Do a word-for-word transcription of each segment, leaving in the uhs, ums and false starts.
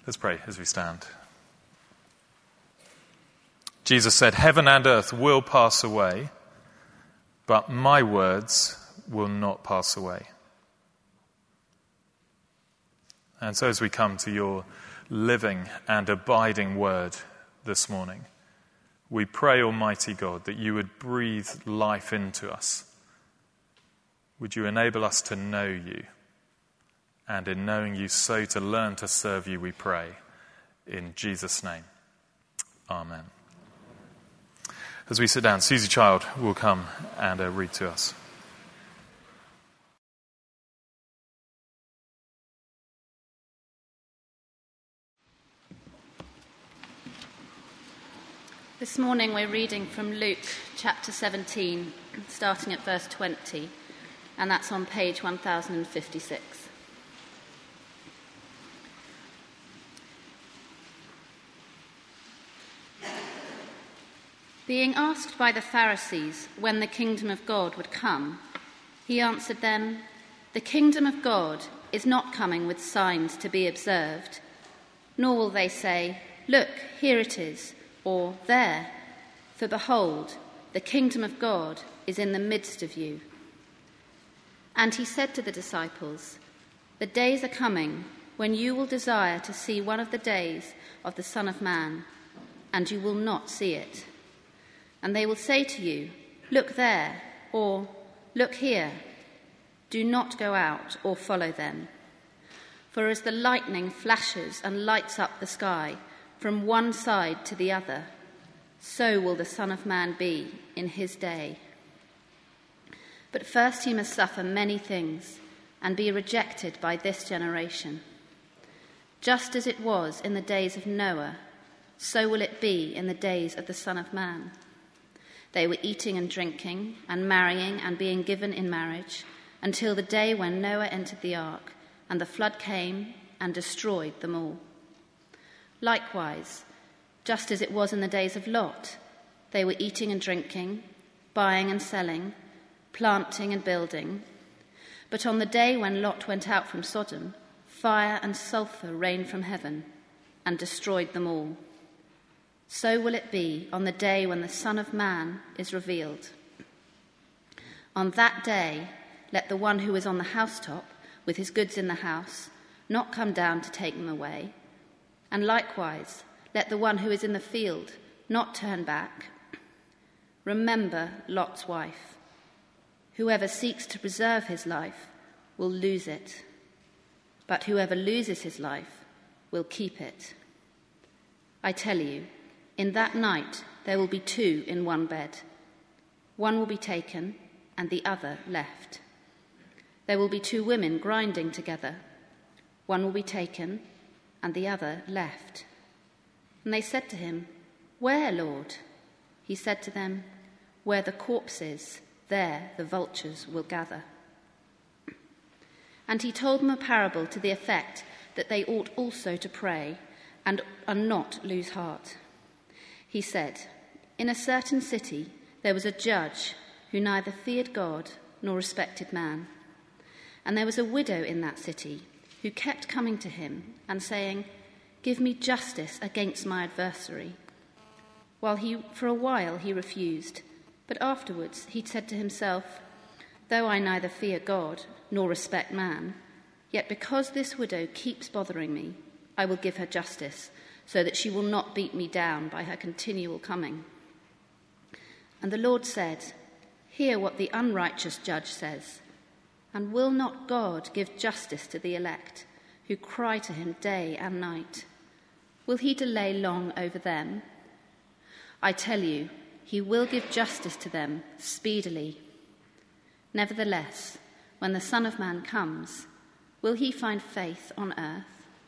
Let's pray as we stand. Jesus said, "Heaven and earth will pass away, but my words will not pass away." And so as we come to your living and abiding word this morning, we pray, Almighty God, that you would breathe life into us. Would you enable us to know you, and in knowing you so to learn to serve you, we pray. In Jesus' name, amen. As we sit down, Susie Child will come and uh, read to us. This morning we're reading from Luke chapter seventeen, starting at verse twenty, and that's on page one thousand fifty-six. Being asked by the Pharisees when the kingdom of God would come, he answered them, "The kingdom of God is not coming with signs to be observed, nor will they say, 'Look, here it is,' or 'There,' for behold, the kingdom of God is in the midst of you." And he said to the disciples, "The days are coming when you will desire to see one of the days of the Son of Man, and you will not see it. And they will say to you, 'Look there,' or 'Look here.' Do not go out or follow them. For as the lightning flashes and lights up the sky from one side to the other, so will the Son of Man be in his day. But first he must suffer many things and be rejected by this generation. Just as it was in the days of Noah, so will it be in the days of the Son of Man. They were eating and drinking and marrying and being given in marriage until the day when Noah entered the ark and the flood came and destroyed them all. Likewise, just as it was in the days of Lot, they were eating and drinking, buying and selling, planting and building. But on the day when Lot went out from Sodom, fire and sulfur rained from heaven and destroyed them all. So will it be on the day when the Son of Man is revealed. On that day, let the one who is on the housetop with his goods in the house not come down to take them away. And likewise, let the one who is in the field not turn back. Remember Lot's wife. Whoever seeks to preserve his life will lose it, but whoever loses his life will keep it. I tell you, in that night there will be two in one bed. One will be taken and the other left. There will be two women grinding together. One will be taken and the other left." And they said to him, "Where, Lord?" He said to them, "Where the corpse is, there the vultures will gather." And he told them a parable to the effect that they ought also to pray and, and not lose heart. He said, "In a certain city there was a judge who neither feared God nor respected man. And there was a widow in that city who kept coming to him and saying, 'Give me justice against my adversary.' While he, for a while he refused, but afterwards he said to himself, 'Though I neither fear God nor respect man, yet because this widow keeps bothering me, I will give her justice, so that she will not beat me down by her continual coming.' And the Lord said, 'Hear what the unrighteous judge says. And will not God give justice to the elect, who cry to him day and night? Will he delay long over them? I tell you, he will give justice to them speedily. Nevertheless, when the Son of Man comes, will he find faith on earth?'"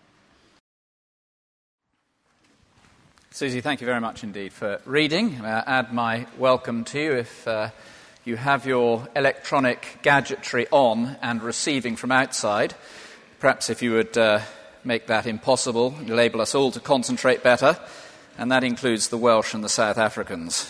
Susie, thank you very much indeed for reading. Uh, add my welcome to you if uh, you have your electronic gadgetry on and receiving from outside. Perhaps if you would uh, make that impossible, enable us all to concentrate better, and that includes the Welsh and the South Africans.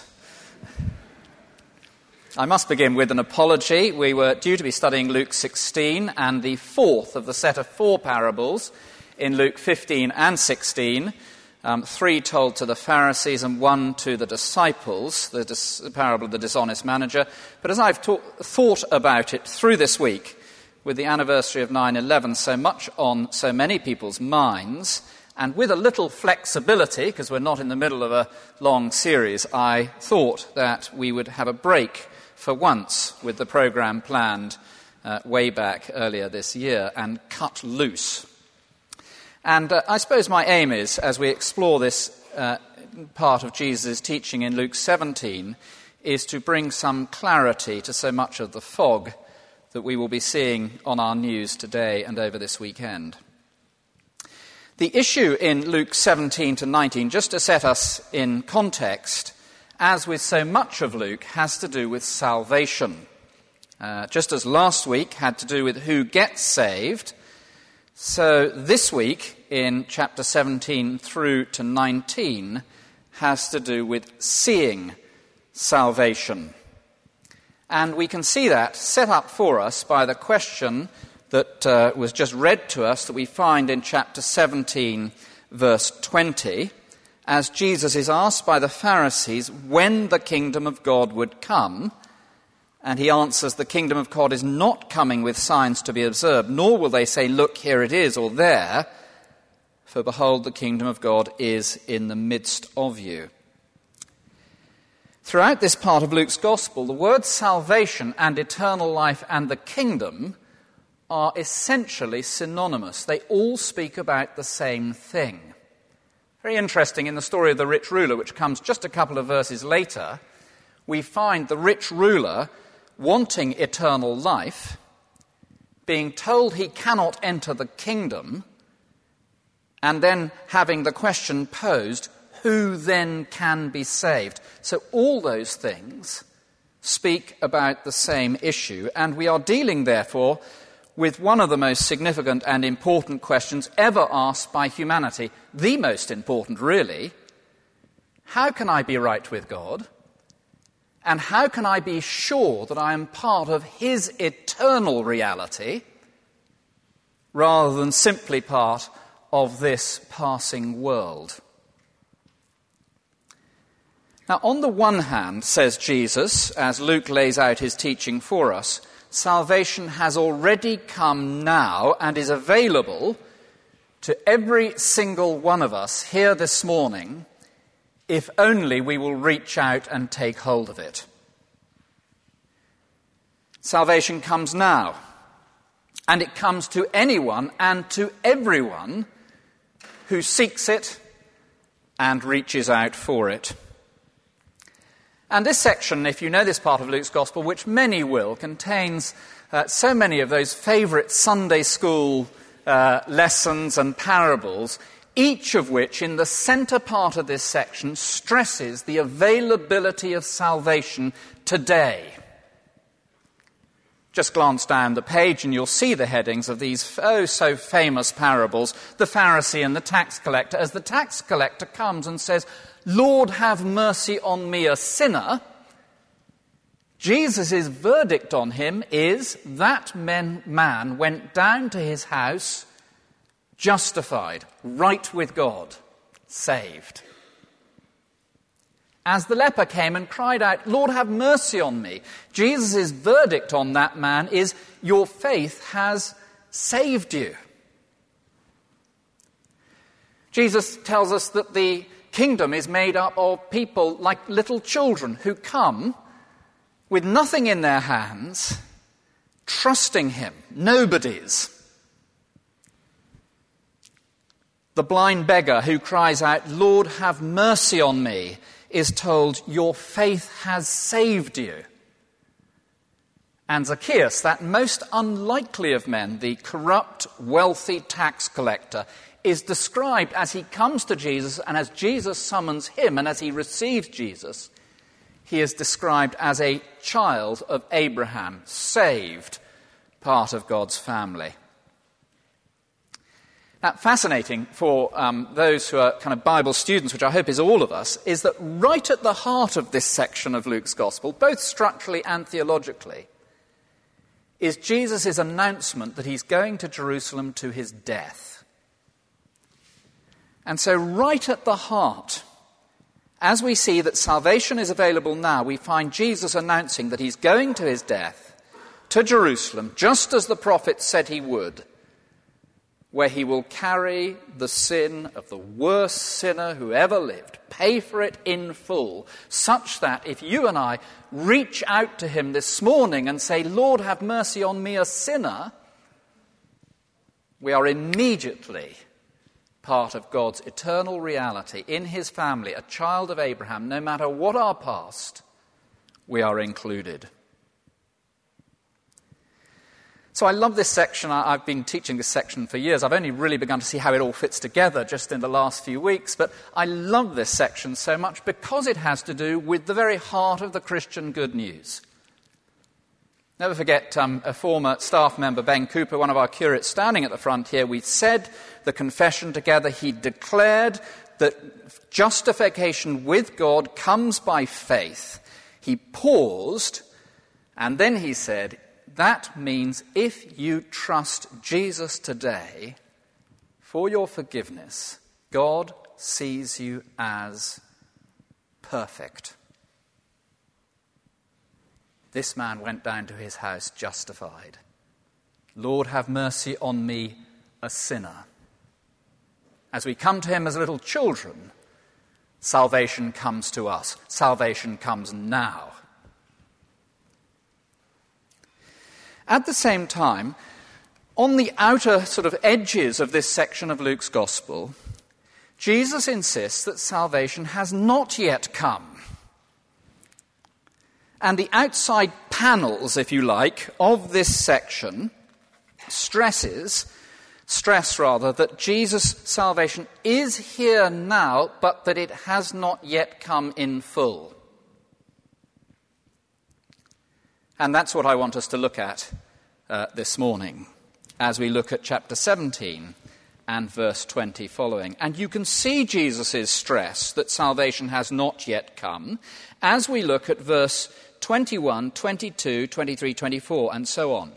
I must begin with an apology. We were due to be studying Luke sixteen and the fourth of the set of four parables in Luke fifteen and sixteen, um, three told to the Pharisees and one to the disciples, the, dis- the parable of the dishonest manager. But as I've ta- thought about it through this week, with the anniversary of nine eleven so much on so many people's minds, and with a little flexibility, because we're not in the middle of a long series, I thought that we would have a break for once with the programme planned uh, way back earlier this year and cut loose. And uh, I suppose my aim is, as we explore this uh, part of Jesus' teaching in Luke seventeen, is to bring some clarity to so much of the fog that we will be seeing on our news today and over this weekend. The issue in Luke seventeen to nineteen, just to set us in context, as with so much of Luke, has to do with salvation. Uh, just as last week had to do with who gets saved, so this week in chapter seventeen through to nineteen has to do with seeing salvation. And we can see that set up for us by the question that uh, was just read to us that we find in chapter seventeen, verse twenty, as Jesus is asked by the Pharisees when the kingdom of God would come, and he answers, the kingdom of God is not coming with signs to be observed, nor will they say, look, here it is, or there, for behold, the kingdom of God is in the midst of you. Throughout this part of Luke's gospel, the words salvation and eternal life and the kingdom are essentially synonymous. They all speak about the same thing. Very interesting, in the story of the rich ruler, which comes just a couple of verses later, we find the rich ruler wanting eternal life, being told he cannot enter the kingdom, and then having the question posed, who then can be saved? So all those things speak about the same issue, and we are dealing, therefore, with one of the most significant and important questions ever asked by humanity, the most important, really. How can I be right with God? And how can I be sure that I am part of his eternal reality rather than simply part of this passing world? Now, on the one hand, says Jesus, as Luke lays out his teaching for us, salvation has already come now and is available to every single one of us here this morning, if only we will reach out and take hold of it. Salvation comes now, and it comes to anyone and to everyone who seeks it and reaches out for it. And this section, if you know this part of Luke's Gospel, which many will, contains uh, so many of those favourite Sunday school uh, lessons and parables, each of which, in the centre part of this section, stresses the availability of salvation today. Just glance down the page and you'll see the headings of these oh so famous parables, the Pharisee and the tax collector. As the tax collector comes and says, Lord, have mercy on me, a sinner, Jesus' verdict on him is that men, man went down to his house justified, right with God, saved. As the leper came and cried out, Lord, have mercy on me, Jesus' verdict on that man is, your faith has saved you. Jesus tells us that the kingdom is made up of people like little children who come with nothing in their hands, trusting him, nobodies. The blind beggar who cries out, Lord, have mercy on me, is told, your faith has saved you. And Zacchaeus, that most unlikely of men, the corrupt, wealthy tax collector, is described as he comes to Jesus and as Jesus summons him and as he receives Jesus, he is described as a child of Abraham, saved, part of God's family. Now, fascinating for um, those who are kind of Bible students, which I hope is all of us, is that right at the heart of this section of Luke's Gospel, both structurally and theologically, is Jesus' announcement that he's going to Jerusalem to his death. And so right at the heart, as we see that salvation is available now, we find Jesus announcing that he's going to his death to Jerusalem, just as the prophet said he would, where he will carry the sin of the worst sinner who ever lived, pay for it in full, such that if you and I reach out to him this morning and say, Lord, have mercy on me, a sinner, we are immediately part of God's eternal reality in his family, a child of Abraham. No matter what our past, we are included. So I love this section. I've been teaching this section for years. I've only really begun to see how it all fits together just in the last few weeks, but I love this section so much because it has to do with the very heart of the Christian good news. Never forget um, a former staff member, Ben Cooper, one of our curates standing at the front here. We said the confession together. He declared that justification with God comes by faith. He paused, and then he said, that means if you trust Jesus today for your forgiveness, God sees you as perfect. This man went down to his house justified. Lord, have mercy on me, a sinner. As we come to him as little children, salvation comes to us. Salvation comes now. At the same time, on the outer sort of edges of this section of Luke's Gospel, Jesus insists that salvation has not yet come. And the outside panels, if you like, of this section stresses, stress rather, that Jesus' salvation is here now, but that it has not yet come in full. And that's what I want us to look at uh, this morning, as we look at chapter seventeen and verse twenty following. And you can see Jesus' stress that salvation has not yet come as we look at verse twenty-one, twenty-two, twenty-three, twenty-four, and so on.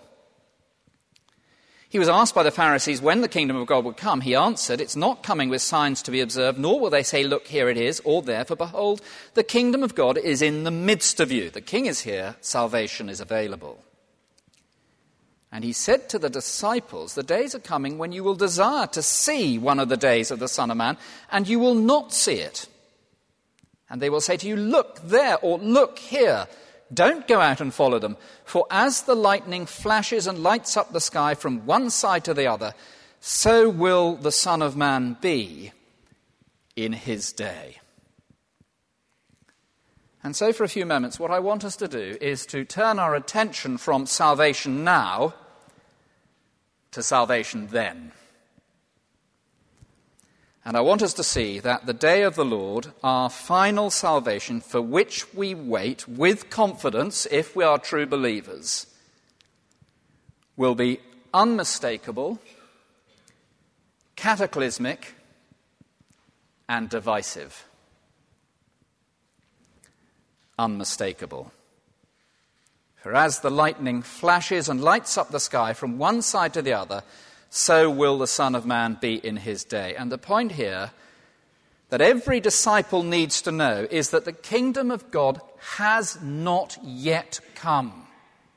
He was asked by the Pharisees when the kingdom of God would come. He answered, it's not coming with signs to be observed, nor will they say, look, here it is, or there, for behold, the kingdom of God is in the midst of you. The king is here, salvation is available. And he said to the disciples, the days are coming when you will desire to see one of the days of the Son of Man, and you will not see it. And they will say to you, look there, or look here. Don't go out and follow them, for as the lightning flashes and lights up the sky from one side to the other, so will the Son of Man be in his day. And so for a few moments, what I want us to do is to turn our attention from salvation now to salvation then. And I want us to see that the day of the Lord, our final salvation for which we wait with confidence, if we are true believers, will be unmistakable, cataclysmic, and divisive. Unmistakable. For as the lightning flashes and lights up the sky from one side to the other, so will the Son of Man be in his day. And the point here that every disciple needs to know is that the kingdom of God has not yet come.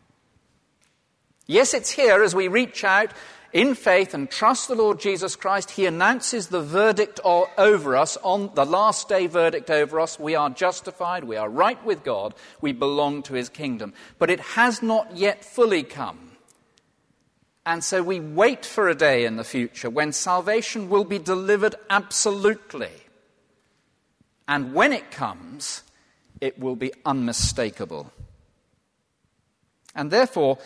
Yes, it's here as we reach out in faith and trust the Lord Jesus Christ. He announces the verdict over us, on the last day verdict over us. We are justified, we are right with God, we belong to his kingdom. But it has not yet fully come. And so we wait for a day in the future when salvation will be delivered absolutely. And when it comes, it will be unmistakable. And therefore,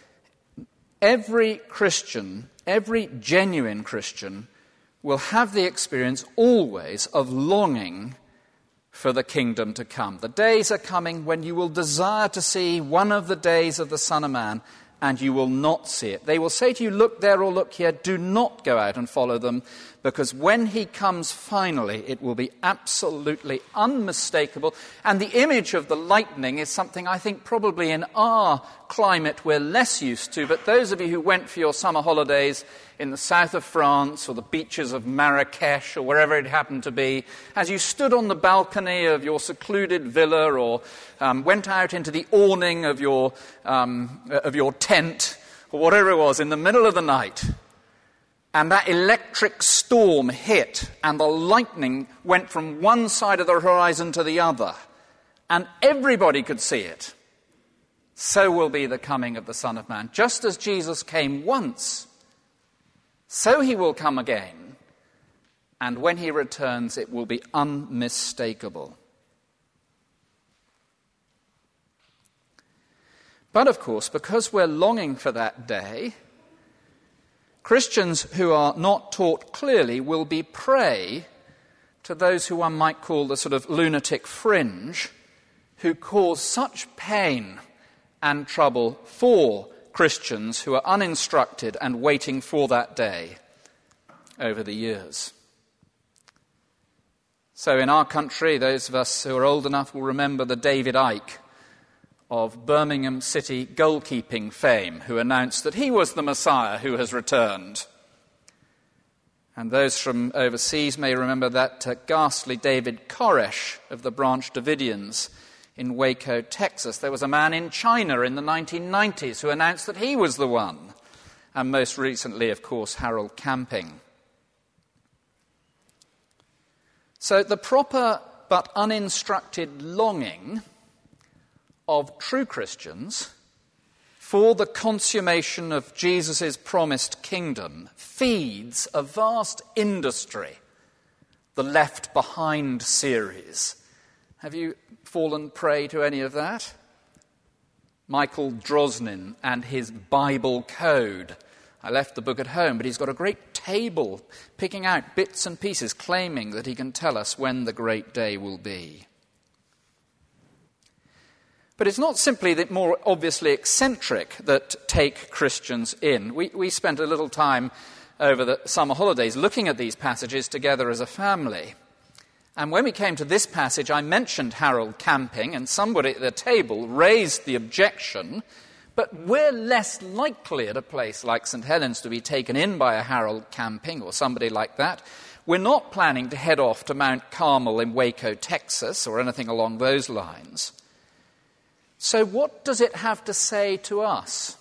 every Christian, every genuine Christian, will have the experience always of longing for the kingdom to come. The days are coming when you will desire to see one of the days of the Son of Man, and you will not see it. They will say to you, look there or look here, do not go out and follow them, because when he comes finally, it will be absolutely unmistakable. And the image of the lightning is something I think probably in our climate we're less used to, but those of you who went for your summer holidays in the south of France or the beaches of Marrakesh or wherever it happened to be, as you stood on the balcony of your secluded villa or um, went out into the awning of your, um, of your tent or whatever it was in the middle of the night, and that electric storm hit, and the lightning went from one side of the horizon to the other, and everybody could see it. So will be the coming of the Son of Man. Just as Jesus came once, so he will come again, and when he returns, it will be unmistakable. But of course, because we're longing for that day, Christians who are not taught clearly will be prey to those who one might call the sort of lunatic fringe, who cause such pain and trouble for Christians who are uninstructed and waiting for that day over the years. So in our country, those of us who are old enough will remember the David Icke of Birmingham City goalkeeping fame, who announced that he was the Messiah who has returned. And those from overseas may remember that uh, ghastly David Koresh of the Branch Davidians in Waco, Texas. There was a man in China in the nineteen nineties who announced that he was the one. And most recently, of course, Harold Camping. So the proper but uninstructed longing of true Christians for the consummation of Jesus' promised kingdom feeds a vast industry, the Left Behind series. Have you fallen prey to any of that? Michael Drosnin and his Bible Code. I left the book at home, but he's got a great table picking out bits and pieces, claiming that he can tell us when the great day will be. But it's not simply the more obviously eccentric that take Christians in. We, we spent a little time over the summer holidays looking at these passages together as a family. And when we came to this passage, I mentioned Harold Camping, and somebody at the table raised the objection, but we're less likely at a place like Saint Helens to be taken in by a Harold Camping or somebody like that. We're not planning to head off to Mount Carmel in Waco, Texas, or anything along those lines. So what does it have to say to us?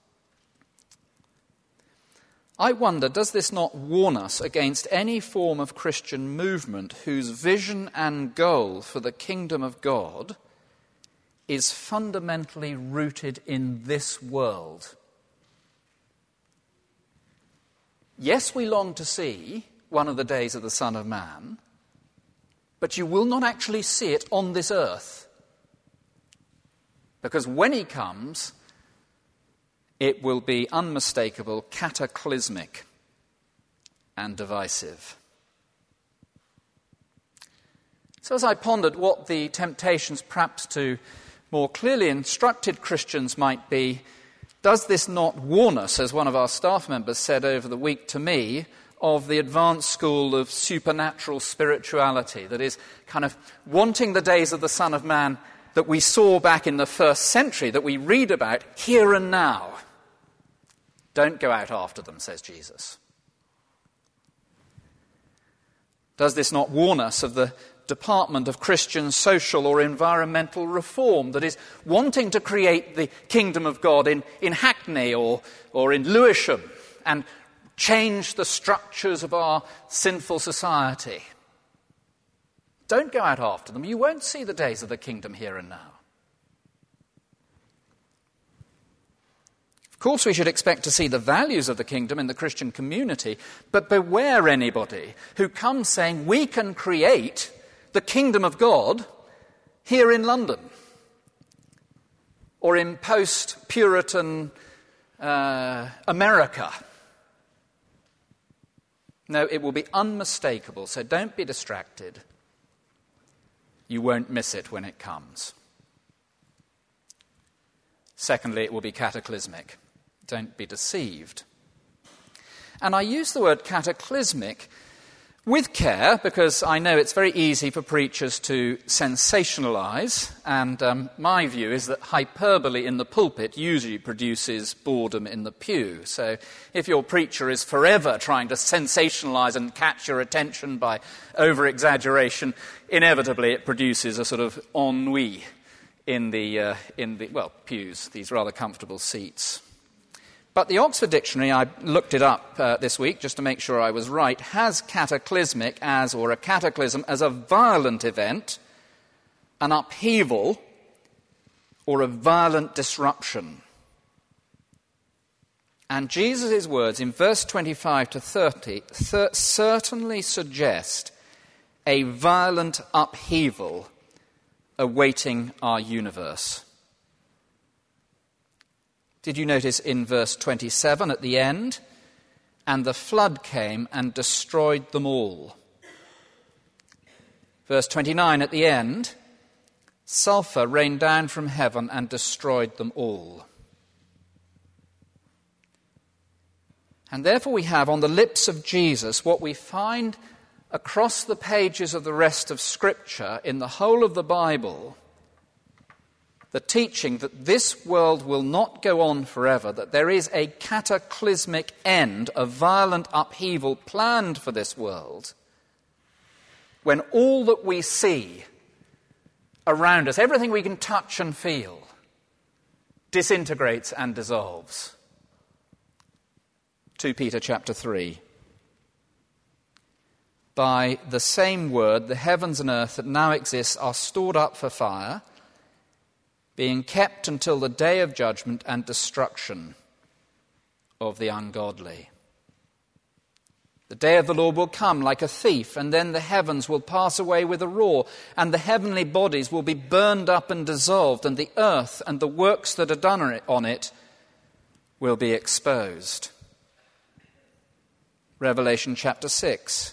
I wonder, does this not warn us against any form of Christian movement whose vision and goal for the kingdom of God is fundamentally rooted in this world? Yes, we long to see one of the days of the Son of Man, but you will not actually see it on this earth. Because when he comes, it will be unmistakable, cataclysmic, and divisive. So as I pondered what the temptations perhaps to more clearly instructed Christians might be, does this not warn us, as one of our staff members said over the week to me, of the advanced school of supernatural spirituality, that is, kind of wanting the days of the Son of Man that we saw back in the first century, that we read about here and now. Don't go out after them, says Jesus. Does this not warn us of the department of Christian social or environmental reform that is wanting to create the kingdom of God in, in Hackney or, or in Lewisham and change the structures of our sinful society? Don't go out after them. You won't see the days of the kingdom here and now. Of course, we should expect to see the values of the kingdom in the Christian community, but beware anybody who comes saying we can create the kingdom of God here in London or in post-Puritan uh, America. No, it will be unmistakable, so don't be distracted. You won't miss it when it comes. Secondly, it will be cataclysmic. Don't be deceived. And I use the word cataclysmic With care, because I know it's very easy for preachers to sensationalise, and um, my view is that hyperbole in the pulpit usually produces boredom in the pew. So if your preacher is forever trying to sensationalise and catch your attention by over-exaggeration, inevitably it produces a sort of ennui in the, uh, in the well, pews, these rather comfortable seats. But the Oxford Dictionary, I looked it up uh, this week just to make sure I was right, has cataclysmic as, or a cataclysm, as a violent event, an upheaval, or a violent disruption. And Jesus' words in verse twenty-five to thirty th- certainly suggest a violent upheaval awaiting our universe. Did you notice in verse twenty-seven at the end? And the flood came and destroyed them all. Verse twenty-nine at the end, sulfur rained down from heaven and destroyed them all. And therefore we have on the lips of Jesus what we find across the pages of the rest of Scripture in the whole of the Bible, the teaching that this world will not go on forever, that there is a cataclysmic end, a violent upheaval planned for this world, when all that we see around us, everything we can touch and feel, disintegrates and dissolves. Second Peter chapter three. By the same word, the heavens and earth that now exist are stored up for fire, being kept until the day of judgment and destruction of the ungodly. The day of the Lord will come like a thief, and then the heavens will pass away with a roar, and the heavenly bodies will be burned up and dissolved, and the earth and the works that are done on it will be exposed. Revelation chapter six.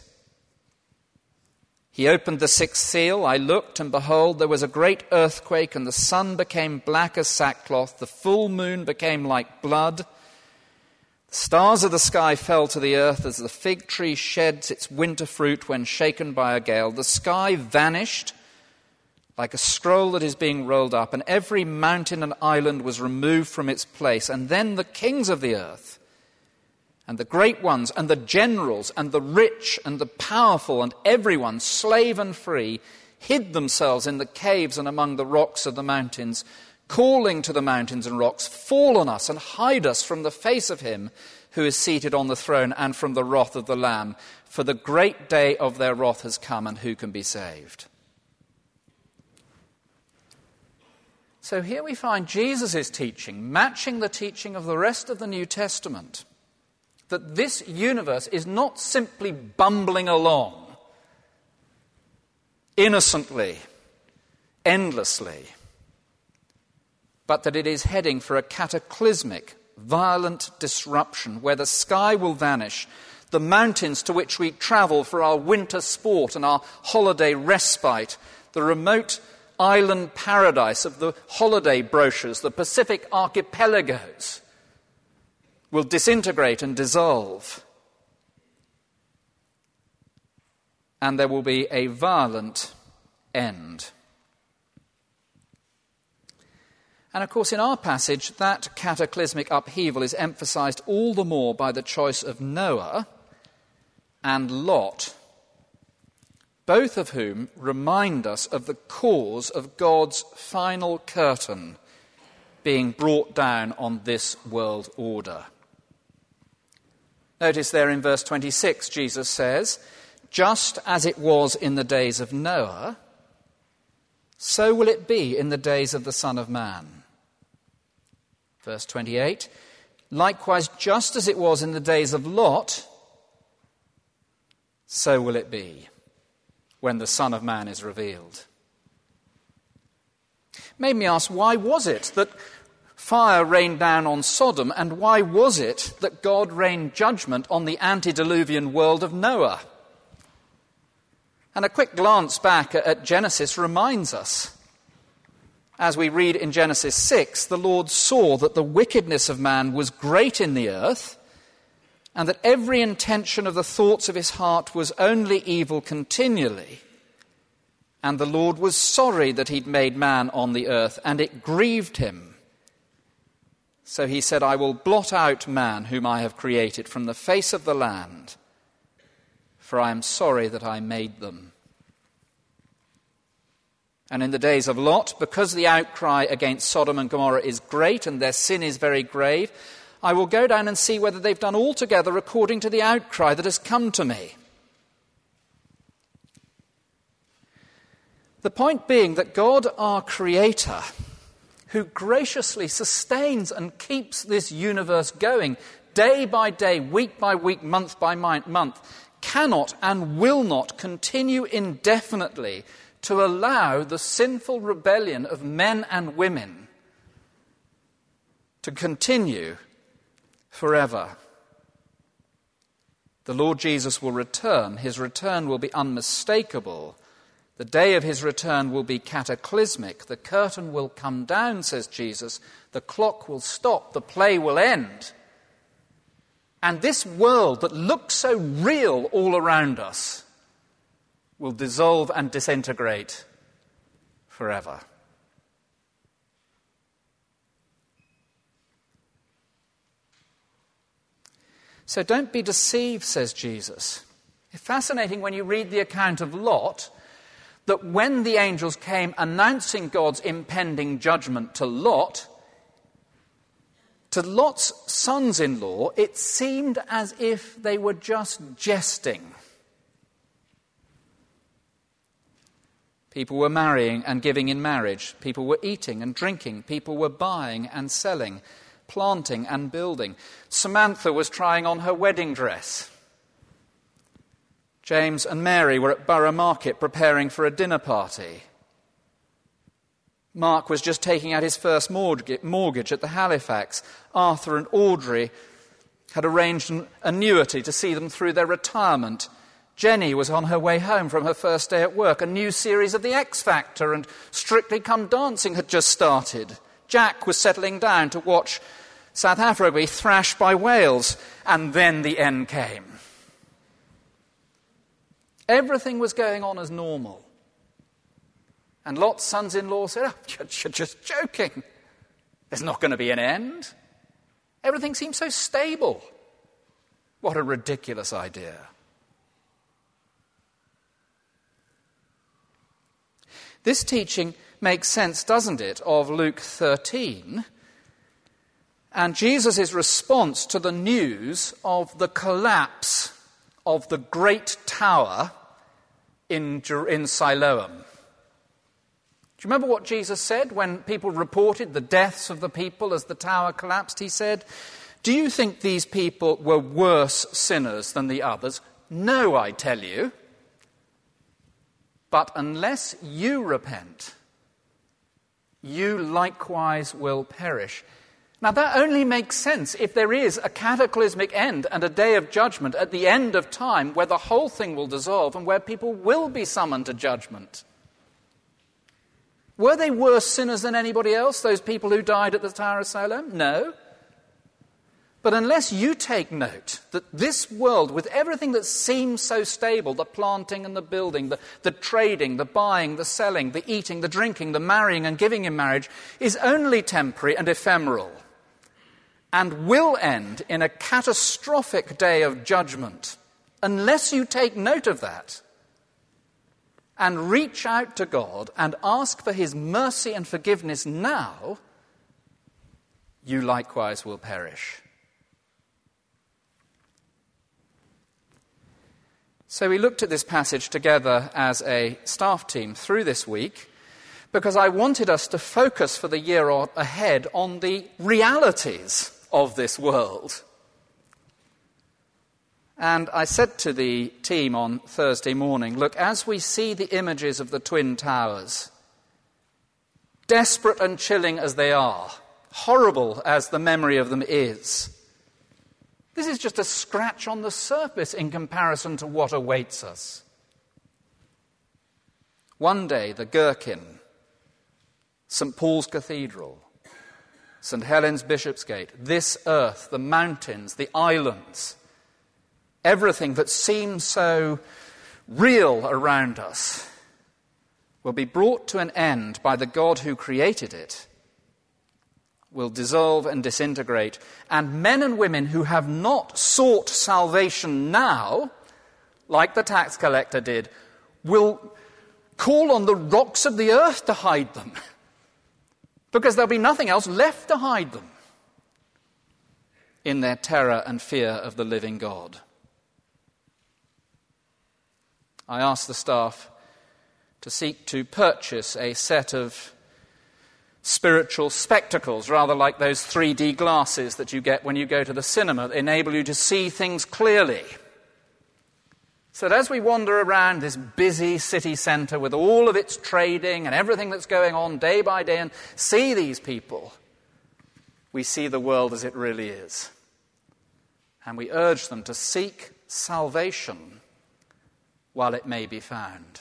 He opened the sixth seal. I looked, and behold, there was a great earthquake, and the sun became black as sackcloth. The full moon became like blood. The stars of the sky fell to the earth as the fig tree sheds its winter fruit when shaken by a gale. The sky vanished like a scroll that is being rolled up, and every mountain and island was removed from its place. And then the kings of the earth, and the great ones, and the generals, and the rich, and the powerful, and everyone, slave and free, hid themselves in the caves and among the rocks of the mountains, calling to the mountains and rocks, "Fall on us and hide us from the face of him who is seated on the throne and from the wrath of the Lamb. For the great day of their wrath has come, and who can be saved?" So here we find Jesus' teaching matching the teaching of the rest of the New Testament, that this universe is not simply bumbling along innocently, endlessly, but that it is heading for a cataclysmic, violent disruption where the sky will vanish, the mountains to which we travel for our winter sport and our holiday respite, the remote island paradise of the holiday brochures, the Pacific archipelagos, will disintegrate and dissolve. And there will be a violent end. And of course, in our passage, that cataclysmic upheaval is emphasized all the more by the choice of Noah and Lot, both of whom remind us of the cause of God's final curtain being brought down on this world order. Notice there in verse twenty-six, Jesus says, "Just as it was in the days of Noah, so will it be in the days of the Son of Man." Verse twenty-eight, "Likewise, just as it was in the days of Lot, so will it be when the Son of Man is revealed." Made me ask, why was it that fire rained down on Sodom, and why was it that God rained judgment on the antediluvian world of Noah? And a quick glance back at Genesis reminds us. As we read in Genesis six, the Lord saw that the wickedness of man was great in the earth, and that every intention of the thoughts of his heart was only evil continually. And the Lord was sorry that he'd made man on the earth, and it grieved him. So he said, I will blot out man whom I have created from the face of the land, for I am sorry that I made them. And in the days of Lot, because the outcry against Sodom and Gomorrah is great and their sin is very grave, I will go down and see whether they've done altogether according to the outcry that has come to me. The point being that God, our Creator, who graciously sustains and keeps this universe going day by day, week by week, month by month, cannot and will not continue indefinitely to allow the sinful rebellion of men and women to continue forever. The Lord Jesus will return. His return will be unmistakable. The day of his return will be cataclysmic. The curtain will come down, says Jesus. The clock will stop. The play will end. And this world that looks so real all around us will dissolve and disintegrate forever. So don't be deceived, says Jesus. It's fascinating when you read the account of Lot that when the angels came announcing God's impending judgment to Lot, to Lot's sons-in-law, it seemed as if they were just jesting. People were marrying and giving in marriage. People were eating and drinking. People were buying and selling, planting and building. Samantha was trying on her wedding dress. James and Mary were at Borough Market preparing for a dinner party. Mark was just taking out his first mortgage at the Halifax. Arthur and Audrey had arranged an annuity to see them through their retirement. Jenny was on her way home from her first day at work. A new series of The X Factor and Strictly Come Dancing had just started. Jack was settling down to watch South Africa be thrashed by Wales. And then the end came. Everything was going on as normal. And Lot's sons-in-law said, oh, you're, you're just joking. There's not going to be an end. Everything seems so stable. What a ridiculous idea. This teaching makes sense, doesn't it, of Luke thirteen and Jesus' response to the news of the collapse of the great tower in, in Siloam. Do you remember what Jesus said when people reported the deaths of the people as the tower collapsed? He said, do you think these people were worse sinners than the others? No, I tell you. But unless you repent, you likewise will perish. Now, that only makes sense if there is a cataclysmic end and a day of judgment at the end of time where the whole thing will dissolve and where people will be summoned to judgment. Were they worse sinners than anybody else, those people who died at the Tower of Siloam? No. But unless you take note that this world, with everything that seems so stable, the planting and the building, the, the trading, the buying, the selling, the eating, the drinking, the marrying and giving in marriage, is only temporary and ephemeral, and will end in a catastrophic day of judgment, unless you take note of that and reach out to God and ask for his mercy and forgiveness now, you likewise will perish. So we looked at this passage together as a staff team through this week because I wanted us to focus for the year ahead on the realities of this world. And I said to the team on Thursday morning, look, as we see the images of the Twin Towers, desperate and chilling as they are, horrible as the memory of them is, this is just a scratch on the surface in comparison to what awaits us. One day, the Gherkin, Saint Paul's Cathedral, Saint Helens Bishopsgate, this earth, the mountains, the islands, everything that seems so real around us will be brought to an end by the God who created it, will dissolve and disintegrate, and men and women who have not sought salvation now, like the tax collector did, will call on the rocks of the earth to hide them, because there'll be nothing else left to hide them in their terror and fear of the living God. I asked the staff to seek to purchase a set of spiritual spectacles, rather like those three D glasses that you get when you go to the cinema, that enable you to see things clearly. So that as we wander around this busy city centre with all of its trading and everything that's going on day by day and see these people, we see the world as it really is. And we urge them to seek salvation while it may be found.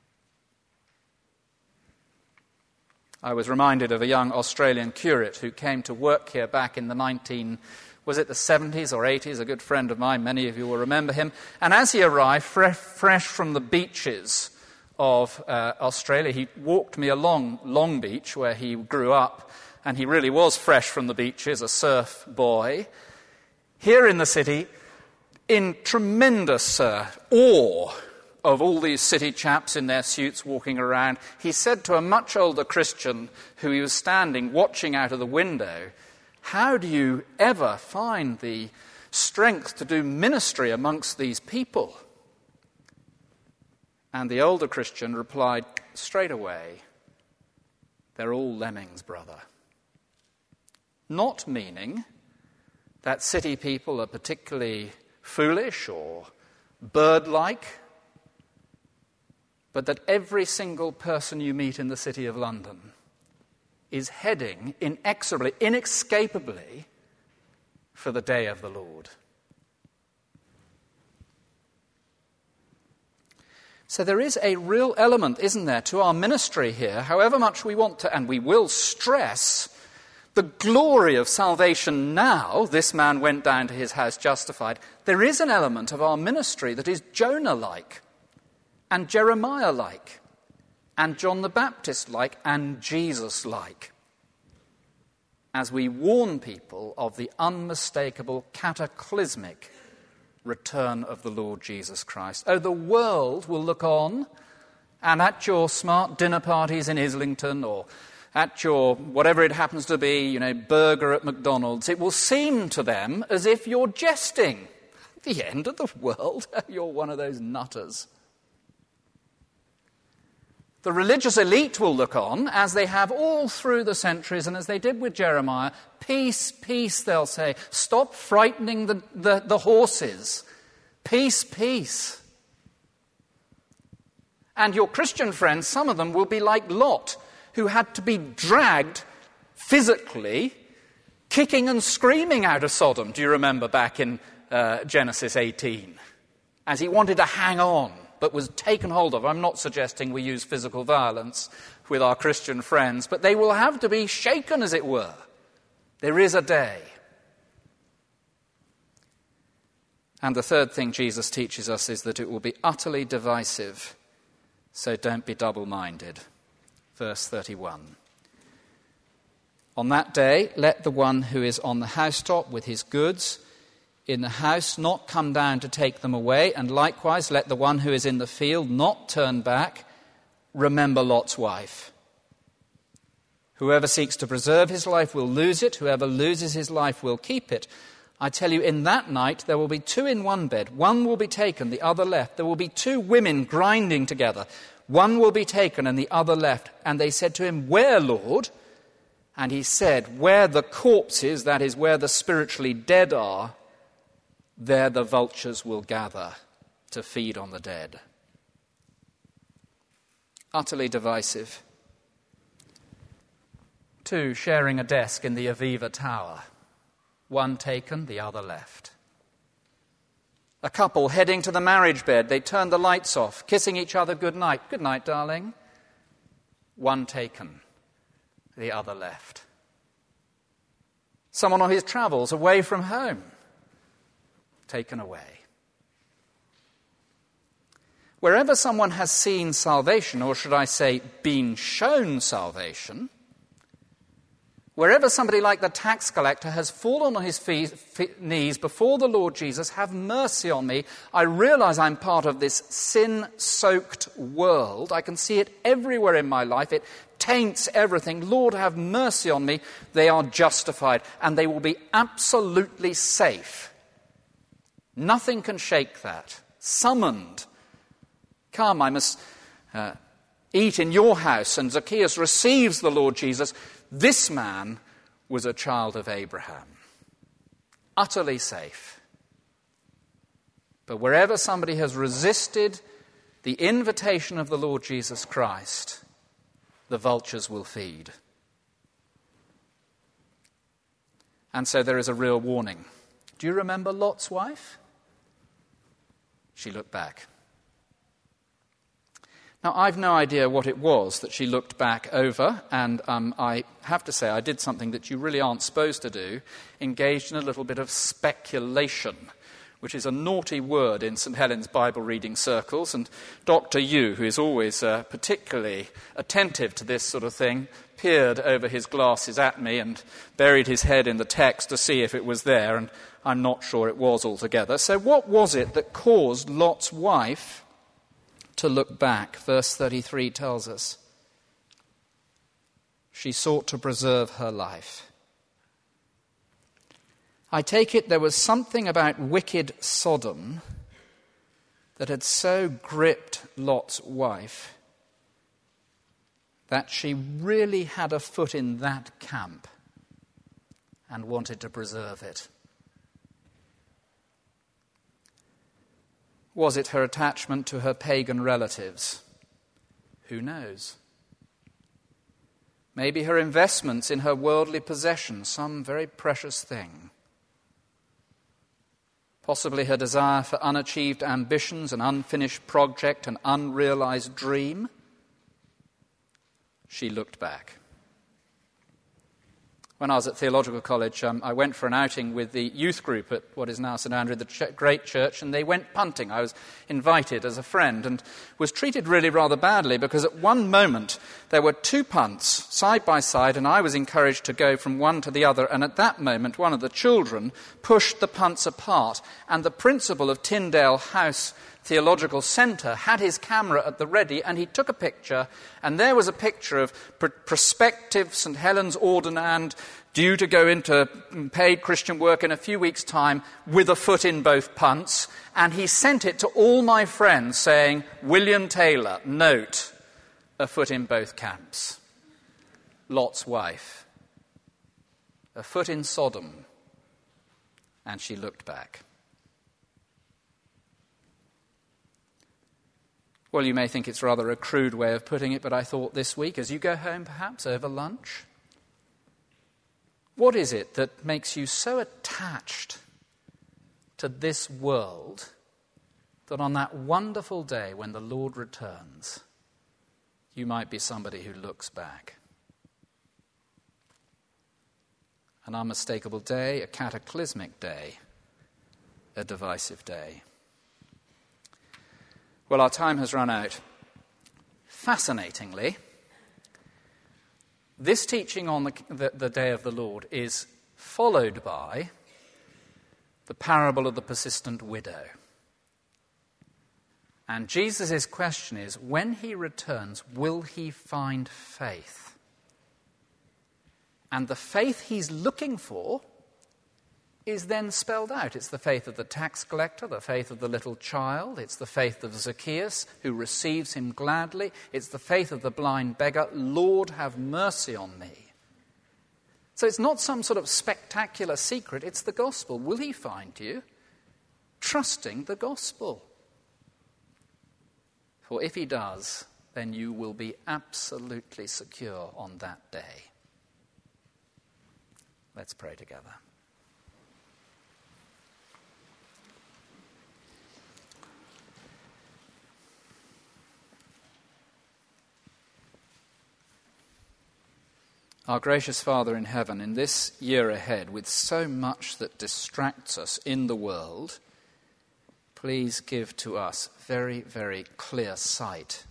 I was reminded of a young Australian curate who came to work here back in the nineteen, was it the seventies or eighties? A good friend of mine, many of you will remember him. And as he arrived, fresh, fresh from the beaches of uh, Australia, he walked me along Long Beach, where he grew up, and he really was fresh from the beaches, a surf boy. Here in the city, in tremendous uh, awe of all these city chaps in their suits walking around, he said to a much older Christian who he was standing watching out of the window, "How do you ever find the strength to do ministry amongst these people?" And the older Christian replied straight away, "They're all lemmings, brother." Not meaning that city people are particularly foolish or bird-like, but that every single person you meet in the City of London is heading inexorably, inescapably for the day of the Lord. So there is a real element, isn't there, to our ministry here, however much we want to, and we will stress the glory of salvation now. This man went down to his house justified. There is an element of our ministry that is Jonah-like, and Jeremiah-like, and John the Baptist-like, and Jesus-like, as we warn people of the unmistakable, cataclysmic return of the Lord Jesus Christ. Oh, the world will look on, and at your smart dinner parties in Islington, or at your, whatever it happens to be, you know, burger at McDonald's, it will seem to them as if you're jesting. The end of the world? You're one of those nutters. The religious elite will look on, as they have all through the centuries, and as they did with Jeremiah. Peace, peace, they'll say. Stop frightening the, the, the horses. Peace, peace. And your Christian friends, some of them will be like Lot, who had to be dragged physically, kicking and screaming out of Sodom. Do you remember back in uh, Genesis eighteen? As he wanted to hang on, but was taken hold of. I'm not suggesting we use physical violence with our Christian friends, but they will have to be shaken, as it were. There is a day. And the third thing Jesus teaches us is that it will be utterly divisive, so don't be double-minded. Verse thirty-one. On that day, let the one who is on the housetop with his goods in the house not come down to take them away, and likewise let the one who is in the field not turn back. Remember Lot's wife. Whoever seeks to preserve his life will lose it. Whoever loses his life will keep it. I tell you, in that night there will be two in one bed. One will be taken, the other left. There will be two women grinding together. One will be taken and the other left. And they said to him, "Where, Lord?" And he said, "Where the corpses, that is, where the spiritually dead are, there the vultures will gather to feed on the dead." Utterly divisive. Two sharing a desk in the Aviva Tower. One taken, the other left. A couple heading to the marriage bed. They turned the lights off, kissing each other good night. Good night, darling. One taken, the other left. Someone on his travels away from home. Taken away. Wherever someone has seen salvation, or should I say been shown salvation, wherever somebody like the tax collector has fallen on his feet, feet, knees before the Lord Jesus, have mercy on me. I realize I'm part of this sin-soaked world. I can see it everywhere in my life. It taints everything. Lord, have mercy on me. They are justified, and they will be absolutely safe. Nothing can shake that. Summoned. Come, I must uh, eat in your house. And Zacchaeus receives the Lord Jesus. This man was a child of Abraham. Utterly safe. But wherever somebody has resisted the invitation of the Lord Jesus Christ, the vultures will feed. And so there is a real warning. Do you remember Lot's wife? She looked back. Now, I've no idea what it was that she looked back over, and um, I have to say I did something that you really aren't supposed to do, engaged in a little bit of speculation, which is a naughty word in St Helen's Bible reading circles, and Doctor Yu, who is always uh, particularly attentive to this sort of thing, peered over his glasses at me and buried his head in the text to see if it was there, and I'm not sure it was altogether. So what was it that caused Lot's wife to look back? Verse thirty-three tells us. She sought to preserve her life. I take it there was something about wicked Sodom that had so gripped Lot's wife that she really had a foot in that camp and wanted to preserve it. Was it her attachment to her pagan relatives? Who knows? Maybe her investments in her worldly possessions, some very precious thing. Possibly her desire for unachieved ambitions, an unfinished project, an unrealized dream. She looked back. When I was at theological college, um, I went for an outing with the youth group at what is now St Andrew, the ch- great church, and they went punting. I was invited as a friend and was treated really rather badly because at one moment there were two punts side by side, and I was encouraged to go from one to the other, and at that moment one of the children pushed the punts apart, and the principal of Tyndale House Theological Centre had his camera at the ready, and he took a picture, and there was a picture of pr- prospective St Helen's ordinand due to go into paid Christian work in a few weeks' time with a foot in both punts, and he sent it to all my friends saying, William Taylor, note, a foot in both camps. Lot's wife. A foot in Sodom. And she looked back. Well, you may think it's rather a crude way of putting it, but I thought this week, as you go home perhaps over lunch, what is it that makes you so attached to this world that on that wonderful day when the Lord returns, you might be somebody who looks back? An unmistakable day, a cataclysmic day, a divisive day. Well, our time has run out. Fascinatingly, this teaching on the, the, the day of the Lord is followed by the parable of the persistent widow. And Jesus' question is, when he returns, will he find faith? And the faith he's looking for is then spelled out. It's the faith of the tax collector, the faith of the little child. It's the faith of Zacchaeus, who receives him gladly. It's the faith of the blind beggar. Lord, have mercy on me. So it's not some sort of spectacular secret. It's the gospel. Will he find you? Trusting the gospel. For if he does, then you will be absolutely secure on that day. Let's pray together. Our gracious Father in heaven, in this year ahead, with so much that distracts us in the world, please give to us very, very clear sight.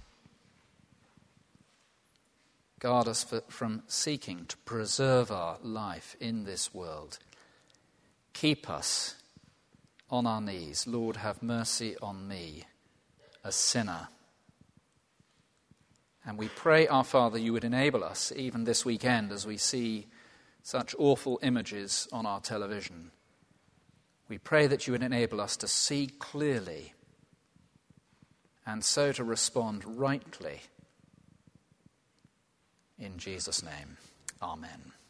Guard us for, from seeking to preserve our life in this world. Keep us on our knees. Lord, have mercy on me, a sinner. And we pray, our Father, you would enable us, even this weekend, as we see such awful images on our television. We pray that you would enable us to see clearly and so to respond rightly. In Jesus' name, amen.